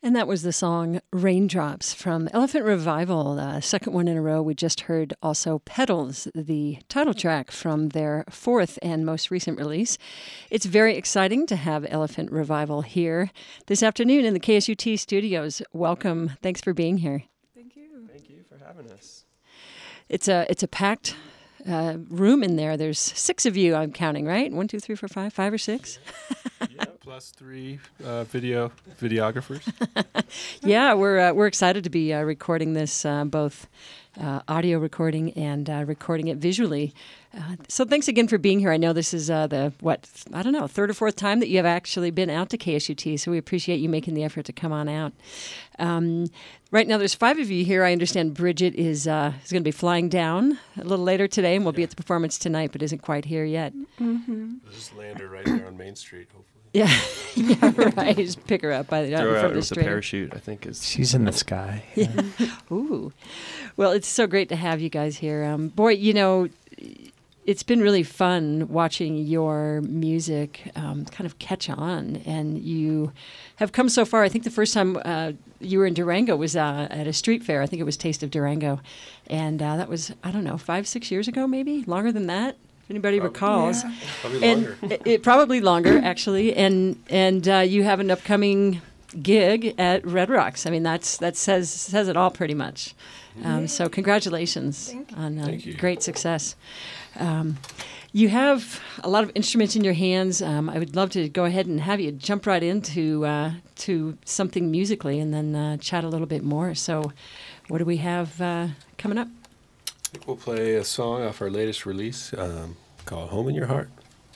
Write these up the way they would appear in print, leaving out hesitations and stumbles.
And that was the song Raindrops from Elephant Revival, the second one in a row. We just heard also Petals, the title track from their fourth and most recent release. It's very exciting to have Elephant Revival here this afternoon in the KSUT studios. Welcome. Thanks for being here. Thank you. Thank you for having us. It's a packed room in there. There's 6 of you, I'm counting, right? 1, 2, 3, 4, 5, 5 or 6? Yeah, plus 3 videographers. Yeah, we're excited to be recording this, both audio recording and recording it visually. So thanks again for being here. I know this is third or fourth time that you have actually been out to KSUT, so we appreciate you making the effort to come on out. Right now there's 5 of you here. I understand Bridget is going to be flying down a little later today and will be at the performance tonight, but isn't quite here yet. Mm-hmm. We'll just land her right there on Main Street, hopefully. Yeah, right. Just pick her up by the Throw her out the with a parachute, I think is. She's in the sky. Yeah. Ooh. Well, it's so great to have you guys here. Boy, you know, it's been really fun watching your music kind of catch on, and you have come so far. I think the first time you were in Durango was at a street fair. I think it was Taste of Durango, and that was, 5-6 years ago, maybe longer than that. If anybody recalls, Yeah. Probably longer. It probably longer actually, and you have an upcoming gig at Red Rocks. I mean, that says it all pretty much. So congratulations on Thank you. great success. You have a lot of instruments in your hands. I would love to go ahead and have you jump right into to something musically, and then chat a little bit more. So, what do we have coming up? I think we'll play a song off our latest release called Home in Your Heart.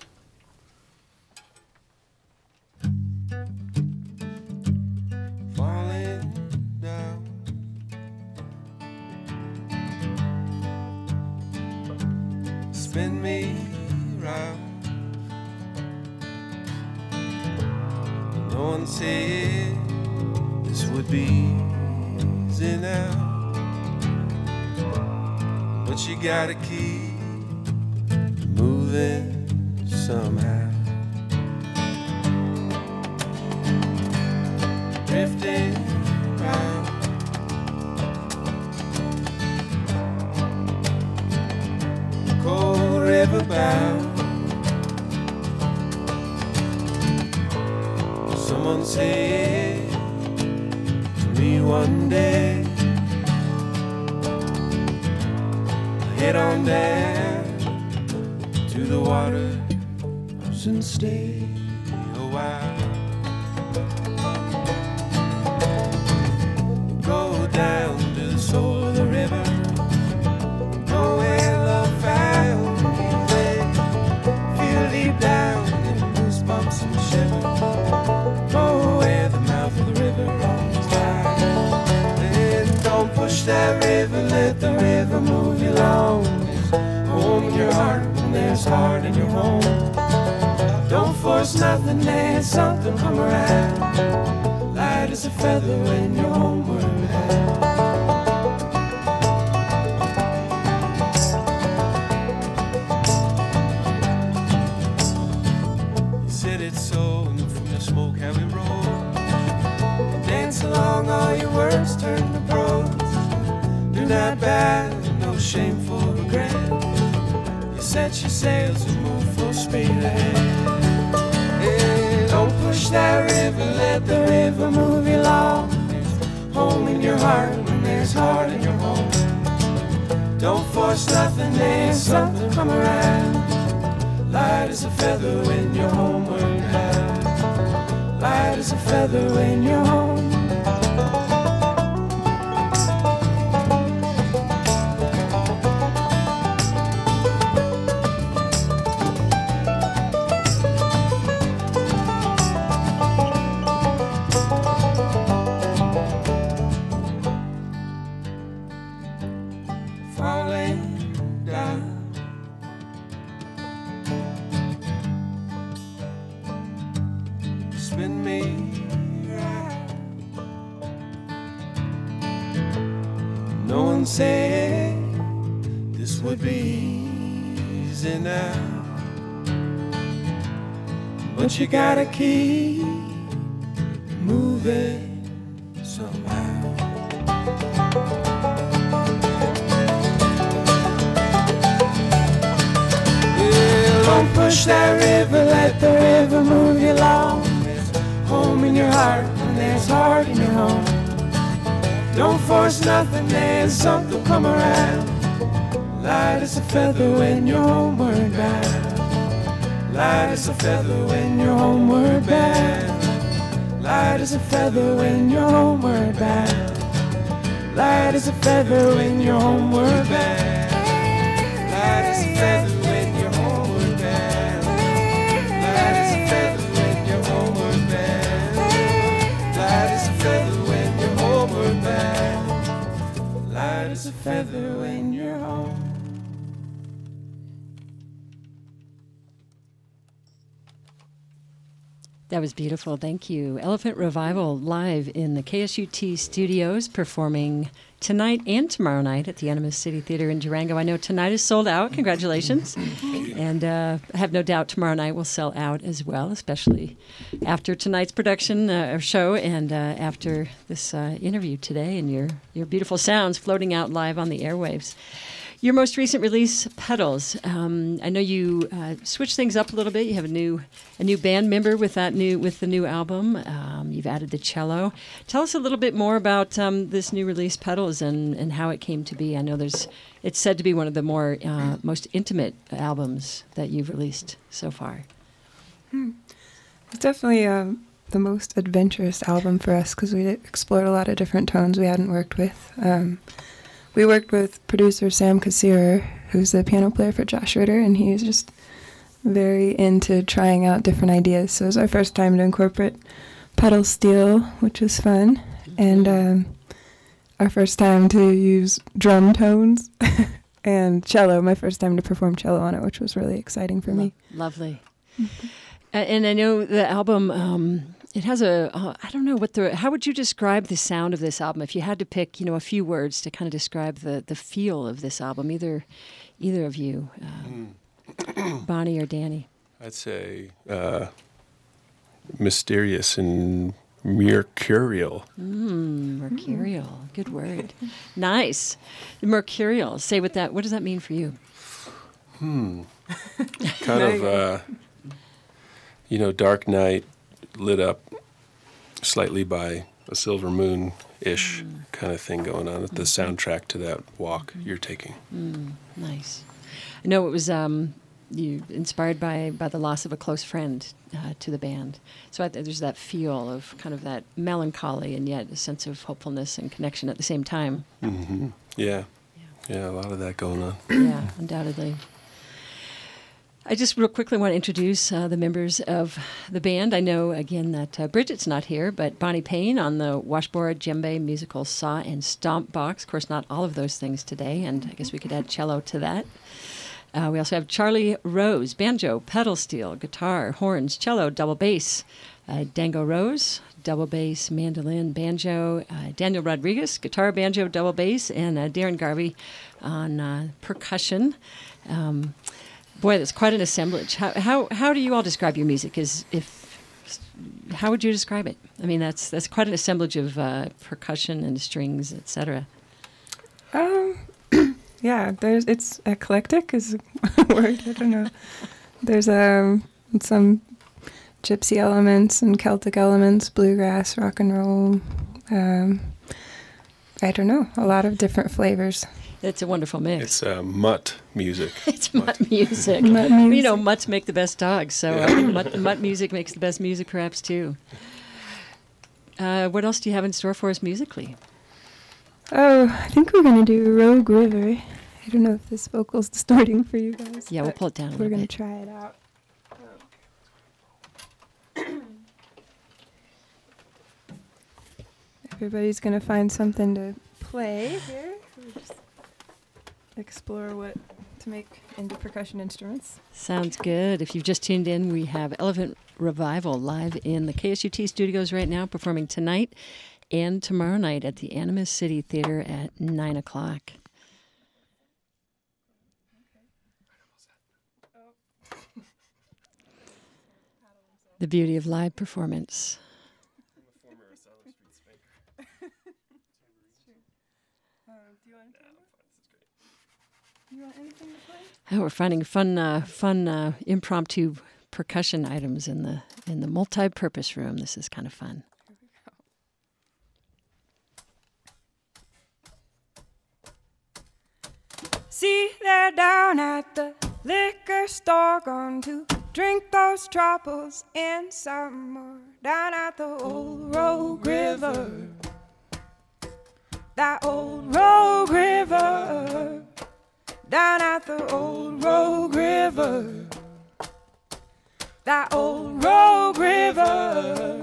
Falling down, spin me round. No one said this would be easy now, but you gotta keep moving somehow. Drifting round, cold river bound. Someone said to me one day, head on down to the waters and stay a while. Go down to the soul of the river, go where love found me there. Feel deep down in goosebumps and shivers, go where the mouth of the river runs wide. And don't push that river, let the river move you along. There's home in your heart when there's heart in your home. Don't force nothing, let something come around. Light as a feather when you're homeward bound. You said it's so, and from the smoke have we rolled. Dance along, all your words turn to prose. Do not bow, no shameful regret. You set your sails and move full speed ahead. Yeah, don't push that river, let the river move you along. There's home in your heart when there's heart in your home. Don't force nothing, let something come around. Light as a feather when you're homeward bound. Light as a feather when you're home. Falling down, spin me round. No one said this would be easy now, but you gotta keep moving somehow. Well, don't push that river, let the river move you along. There's home in your heart when there's heart in your home. Don't force nothing, there's something come around. Light as a feather when you're homeward bound. Light as a feather when you're homeward bound. Light as a feather when you're homeward bound. Light as a feather when you're homeward bound. Light as a feather when you're homeward bound. Light as a feather when you're homeward bound. Light as a feather when you're homeward bound. Light as a feather when you're home. That was beautiful. Thank you. Elephant Revival live in the KSUT studios, performing tonight and tomorrow night at the Animas City Theater in Durango. I know tonight is sold out. Congratulations. And I have no doubt tomorrow night will sell out as well, especially after tonight's production or show and after this interview today and your beautiful sounds floating out live on the airwaves. Your most recent release, Petals. I know you switched things up a little bit. You have a new band member with the new album. You've added the cello. Tell us a little bit more about this new release, Petals, and how it came to be. I know it's said to be one of the more most intimate albums that you've released so far. It's definitely the most adventurous album for us because we explored a lot of different tones we hadn't worked with. We worked with producer Sam Kassirer, who's the piano player for Josh Ritter, and he's just very into trying out different ideas. So it was our first time to incorporate pedal steel, which was fun, and our first time to use drum tones, and cello, my first time to perform cello on it, which was really exciting for me. Lovely. Mm-hmm. And I know the album... it has I don't know how would you describe the sound of this album if you had to pick, a few words to kind of describe the feel of this album, either of you, Bonnie or Danny? I'd say mysterious and mercurial. Mercurial, good word. Nice. Mercurial. Say what does that mean for you? Kind of, dark night, lit up slightly by a silver moon-ish kind of thing going on at the soundtrack to that walk you're taking. Nice. I know it was you inspired by the loss of a close friend to the band. So there's that feel of kind of that melancholy and yet a sense of hopefulness and connection at the same time. Mm-hmm. Yeah, a lot of that going on. Yeah, undoubtedly. I just real quickly want to introduce the members of the band. I know, again, that Bridget's not here, but Bonnie Payne on the washboard, djembe, musical saw, and stomp box. Of course, not all of those things today, and I guess we could add cello to that. We also have Charlie Rose, banjo, pedal steel, guitar, horns, cello, double bass. Dango Rose, double bass, mandolin, banjo. Daniel Rodriguez, guitar, banjo, double bass. And Darren Garvey on percussion. Boy, that's quite an assemblage. How do you all describe your music? How would you describe it? I mean, that's quite an assemblage of percussion and strings, etc. Yeah, it's eclectic is a word. I don't know. There's some gypsy elements and Celtic elements, bluegrass, rock and roll. I don't know, a lot of different flavors. It's a wonderful mix. It's mutt music. It's mutt music. Mutt music. Mutts make the best dogs, so mutt music makes the best music perhaps too. What else do you have in store for us musically? Oh, I think we're going to do Rogue River. I don't know if this vocal's distorting for you guys. Yeah, we'll pull it down a little bit. We're going to try it out. Everybody's going to find something to play here. We'll just explore what to make into percussion instruments. Sounds good. If you've just tuned in, we have Elephant Revival live in the KSUT studios right now, performing tonight and tomorrow night at the Animas City Theater at 9 o'clock. The beauty of live performance. Do you want to? You want anything to play? Oh, we're finding fun impromptu percussion items in the multi-purpose room. This is kind of fun. See, they're down at the liquor store, going to drink those troubles in some more. Down at the old Rogue River, that old Rogue River. Down at the old Rogue River, that old Rogue River.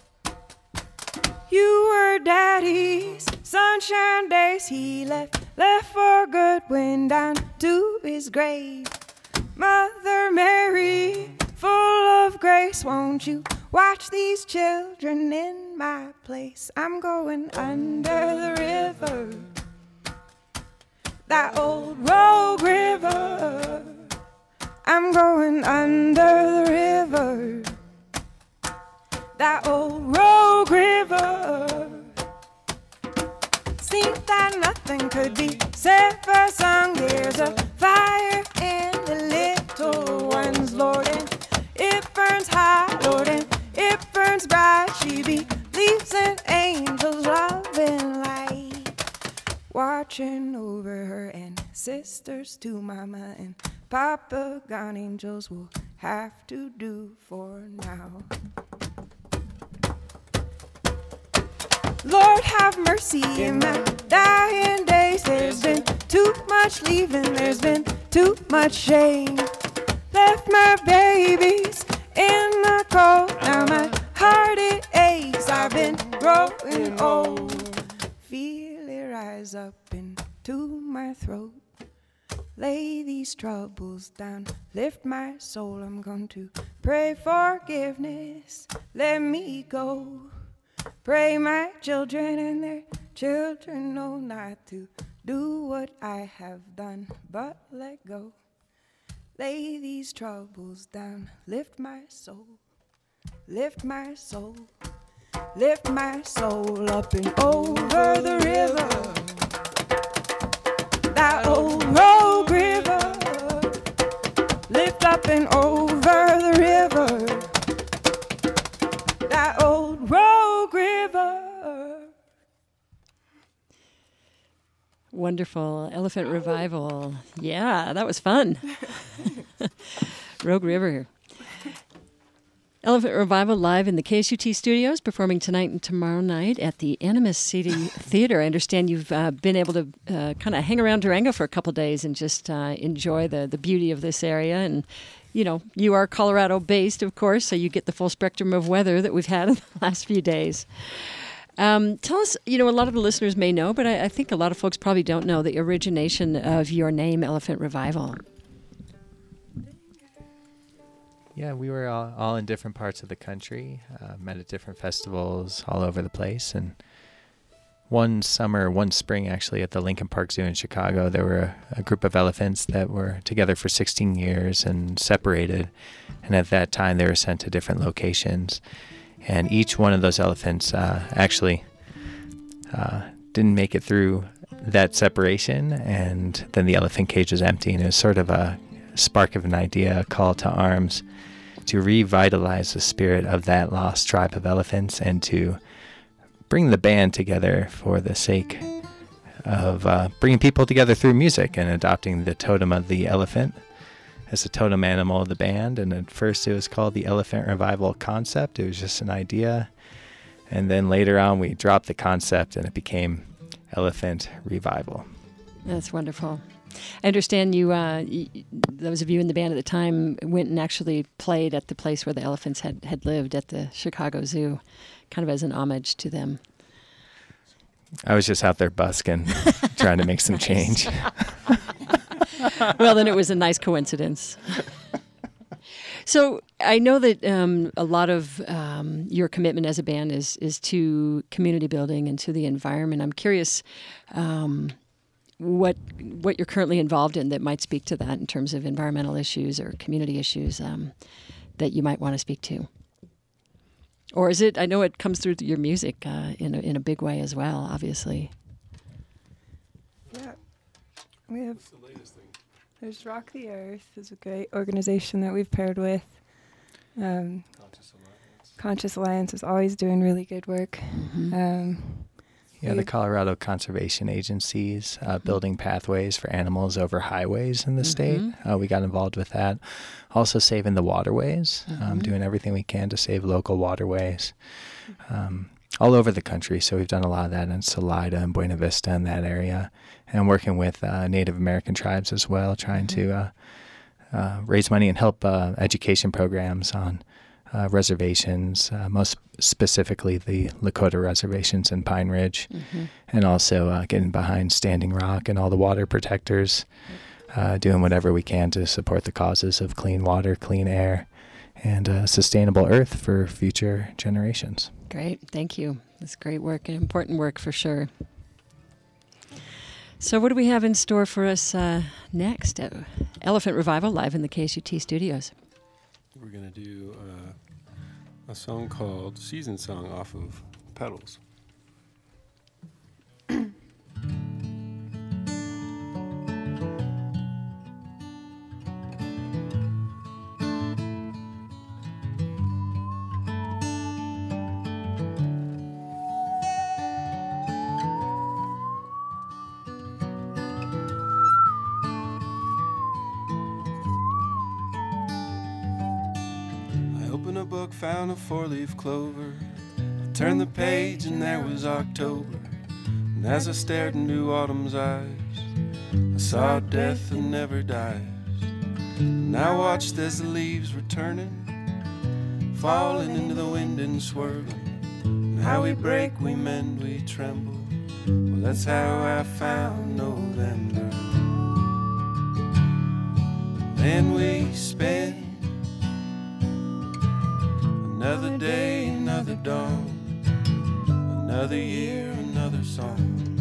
You were Daddy's sunshine days. He left for good, went down to his grave. Mother Mary, full of grace, won't you watch these children in my place? I'm going under the river, that old Rogue River. I'm going under the river, that old Rogue River. Seemed that nothing could be said for song. There's a fire in the little ones, Lord, and it burns hot, Lord, and it burns bright. She believes in angels, love and light, watching over her and sisters too. Mama and Papa got angels will have to do for now. Lord, have mercy in my dying days. There's been too much leaving, there's been too much shame. Left my babies in the cold, now my heart it aches. I've been growing old. Feel it rise up into my throat. Lay these troubles down, lift my soul. I'm going to pray forgiveness, let me go. Pray my children and their children know not to do what I have done, but let go. Lay these troubles down, lift my soul, lift my soul, lift my soul up and over the river, that old Rogue River. Lift up and over the river, that old Rogue River. Wonderful. Elephant Revival. Yeah, that was fun. Rogue River. Elephant Revival live in the KSUT studios, performing tonight and tomorrow night at the Animas City Theater. I understand you've been able to kind of hang around Durango for a couple days and just enjoy the beauty of this area. And, you know, you are Colorado-based, of course, so you get the full spectrum of weather that we've had in the last few days. Tell us, you know, a lot of the listeners may know, but I think a lot of folks probably don't know the origination of your name, Elephant Revival. Yeah, we were all in different parts of the country, met at different festivals all over the place. And one spring actually, at the Lincoln Park Zoo in Chicago, there were a group of elephants that were together for 16 years and separated. And at that time, they were sent to different locations. And each one of those elephants actually didn't make it through that separation. And then the elephant cage was empty. And it was sort of a spark of an idea, a call to arms, to revitalize the spirit of that lost tribe of elephants and to bring the band together for the sake of bringing people together through music and adopting the totem of the elephant as the totem animal of the band. And at first it was called the Elephant Revival Concept. It was just an idea. And then later on we dropped the concept and it became Elephant Revival. That's wonderful. I understand you, those of you in the band at the time, went and actually played at the place where the elephants had lived at the Chicago Zoo, kind of as an homage to them. I was just out there busking, trying to make some change. Well, then it was a nice coincidence. So I know that a lot of your commitment as a band is to community building and to the environment. I'm curious what you're currently involved in that might speak to that in terms of environmental issues or community issues that you might want to speak to. Or is it? I know it comes through your music in a big way as well, obviously. We have, What's the latest thing? there's Rock the Earth, is a great organization that we've paired with. Conscious Alliance. Conscious Alliance is always doing really good work. Yeah, the Colorado Conservation Agency's building pathways for animals over highways in the state. We got involved with that. Also saving the waterways, doing everything we can to save local waterways all over the country. So we've done a lot of that in Salida and Buena Vista in that area, and working with Native American tribes as well, trying to raise money and help education programs on reservations, most specifically the Lakota reservations in Pine Ridge, and also getting behind Standing Rock and all the water protectors, doing whatever we can to support the causes of clean water, clean air, and a sustainable earth for future generations. Great. Thank you. That's great work and important work for sure. So what do we have in store for us next? Elephant Revival live in the KSUT studios. We're going to do a song called Season Song off of Petals. A book, found a four-leaf clover. I turned the page and there was October. And as I stared into autumn's eyes, I saw death that never dies. And I watched as the leaves were turning, falling into the wind and swirling. And how we break, we mend, we tremble. Well, that's how I found November. Then we spend another day, another dawn, another year, another song.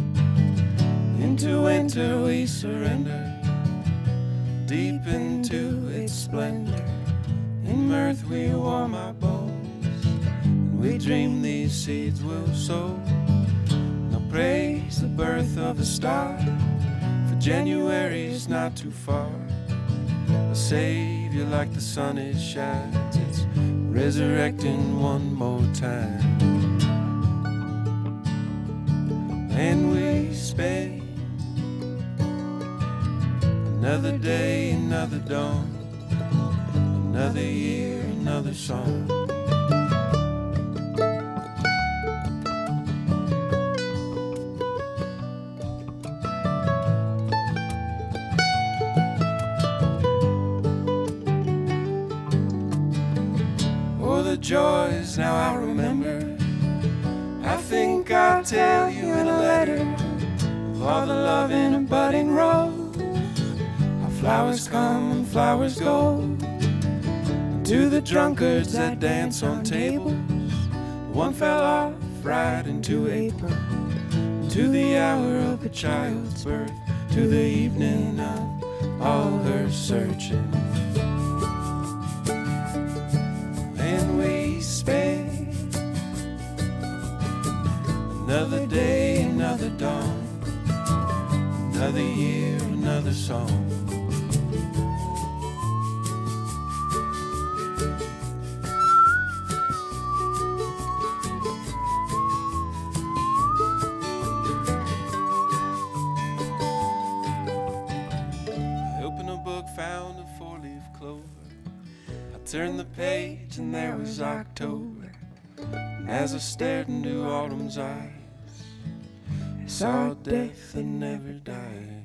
Into winter we surrender, deep into its splendor. In mirth we warm our bones, and we dream these seeds will sow. Now praise the birth of a star, for January's not too far. A savior like the sun it shines, it's resurrecting one more time. And we spend another day, another dawn, another year, another song. Joys now I remember. I think I'll tell you in a letter of all the love in a budding rose. How flowers come and flowers go. And to the drunkards that dance on tables, one fell off right into April. To the hour of a child's birth, to the evening of all her searching. Another day, another dawn, another year, another song. I opened a book, found a four-leaf clover. I turned the page and there was October. And as I stared into autumn's eyes, I saw death that never died.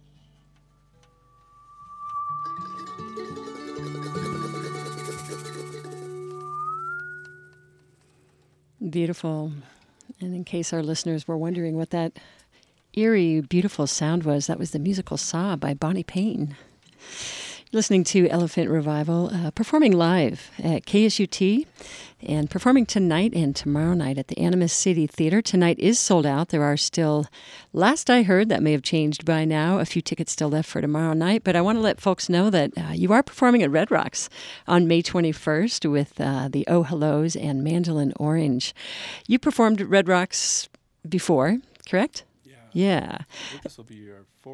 Beautiful. And in case our listeners were wondering what that eerie, beautiful sound was, that was the musical Saw by Bonnie Payne. Listening to Elephant Revival, performing live at KSUT and performing tonight and tomorrow night at the Animas City Theater. Tonight is sold out. There are still, last I heard, that may have changed by now, a few tickets still left for tomorrow night. But I want to let folks know that you are performing at Red Rocks on May 21st with the Oh Hellos and Mandolin Orange. You performed at Red Rocks before, correct? Yeah. Yeah. I think this will be our fourth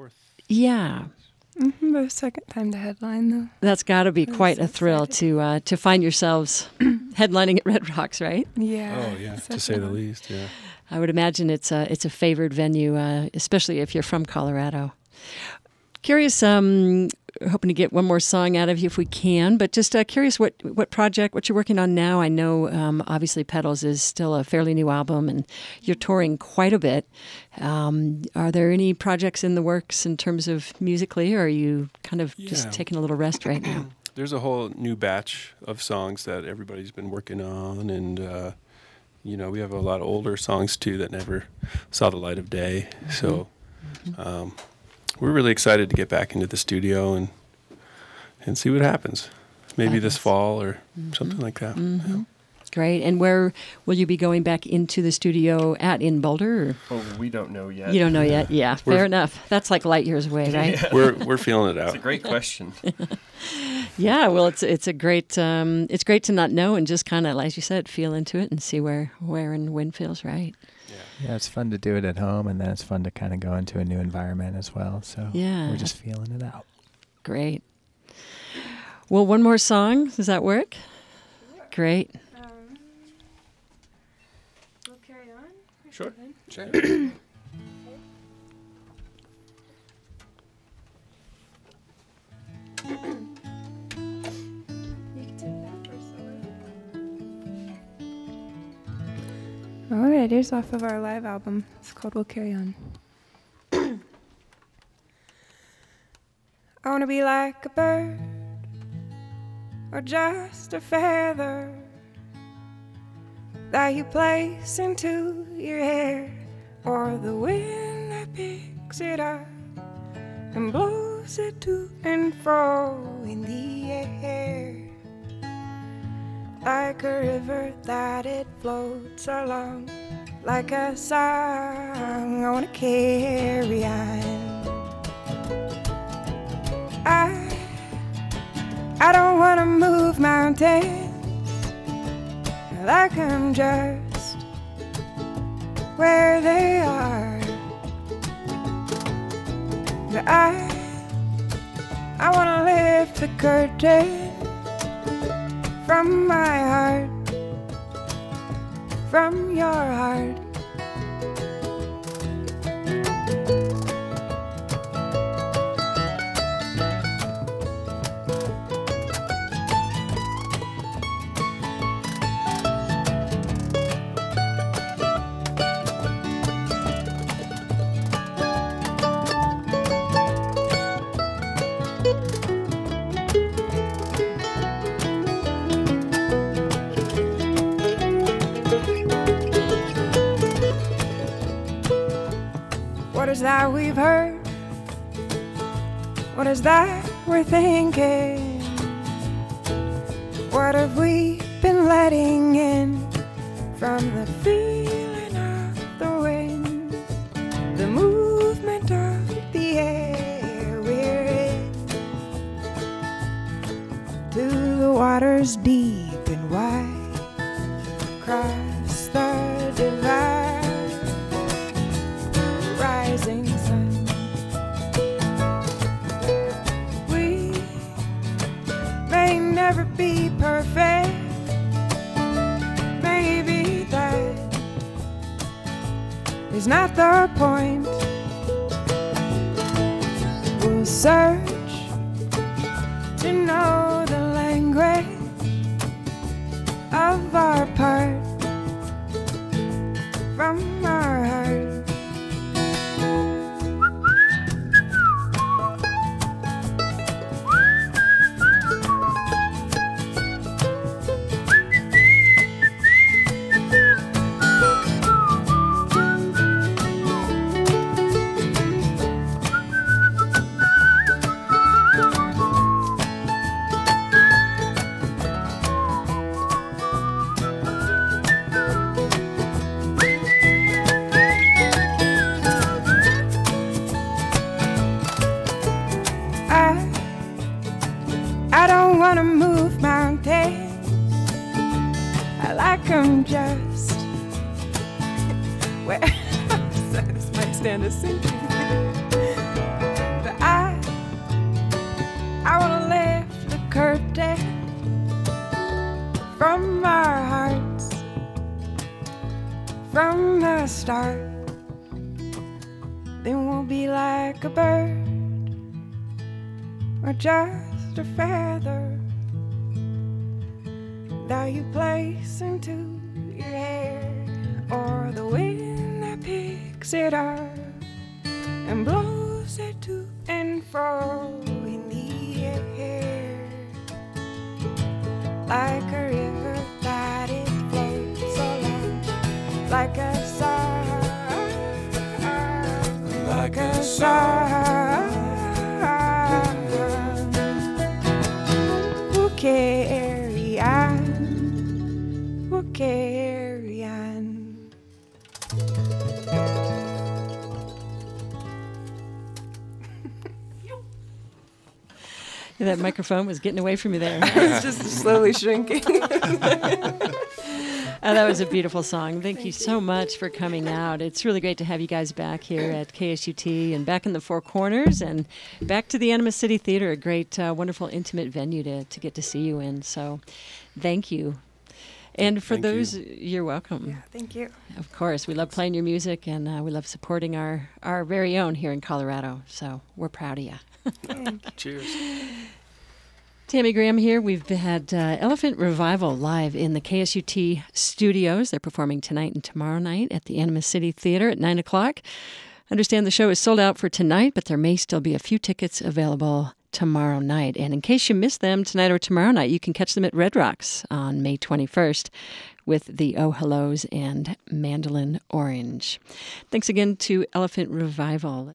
Yeah. But a second time to headline, though. That's got to be I'm quite so a thrill to find yourselves headlining at Red Rocks, right? Yeah. Oh yeah, to say the least. Yeah. I would imagine it's a favored venue, especially if you're from Colorado. Curious, hoping to get one more song out of you if we can, but just curious what project, what you're working on now. I know obviously Petals is still a fairly new album and you're touring quite a bit. Are there any projects in the works in terms of musically, or are you kind of just taking a little rest right now? There's a whole new batch of songs that everybody's been working on, and we have a lot of older songs too that never saw the light of day. So we're really excited to get back into the studio and see what happens. Maybe this fall or something like that. Yeah. Great. And where will you be going back into the studio at, in Boulder? Or? Oh, we don't know yet. You don't know yet? Yeah, fair enough. That's like light years away, right? Yeah. We're feeling it out. It's a great question. Yeah, well, it's a great it's great to not know and just kind of, as you said, feel into it and see where and when feels right. Yeah, it's fun to do it at home, and then it's fun to kind of go into a new environment as well. So we're just feeling it out. Great. Well, one more song. Does that work? Great. We'll carry on. Sure. All right, here's off of our live album. It's called We'll Carry On. I want to be like a bird or just a feather that you place into your hair, or the wind that picks it up and blows it to and fro in the air. Like a river that it floats along, like a song I wanna carry on. I don't wanna move mountains like I'm just where they are. But I wanna lift the curtain from my heart, from your heart. What is that we've heard? What is that we're thinking? What have we been letting in from the feeling of the wind, the movement of the air we're in, to the waters deep and wide, across the divide. Rising sun, we may never be perfect. Maybe that is not the point. We'll search to know the language of our part from our heart. I don't wanna move mountains, I like them just where this might stand a sinking. But from the start, then we'll be like a bird or just a feather that you place into your hair, or the wind that picks it up and blows it to and fro in the air, like a river that it floats along, like a song, like a song. We'll carry on, we'll carry on. That microphone was getting away from you there. It's just slowly shrinking. That was a beautiful song. Thank you so much for coming out. It's really great to have you guys back here at KSUT and back in the Four Corners and back to the Animas City Theater, a great, wonderful, intimate venue to get to see you in. So thank you. And for Thank those, you. You're welcome. Yeah, thank you. Of course. We love playing your music, and we love supporting our very own here in Colorado. So we're proud of you. Cheers. Tammy Graham here. We've had Elephant Revival live in the KSUT studios. They're performing tonight and tomorrow night at the Animas City Theater at 9 o'clock. I understand the show is sold out for tonight, but there may still be a few tickets available tomorrow night. And in case you missed them tonight or tomorrow night, you can catch them at Red Rocks on May 21st with the Oh Hellos and Mandolin Orange. Thanks again to Elephant Revival.